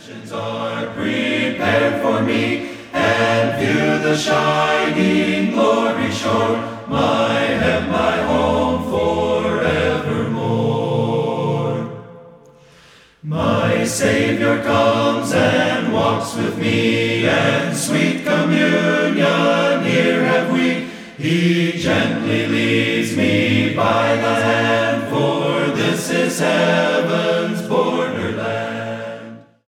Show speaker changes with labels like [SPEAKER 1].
[SPEAKER 1] Mansions are prepared for me, and view the shining glory shore, my home forevermore. My Savior comes and walks with me, and sweet communion here have we. He gently leads me by the hand, for this is heaven.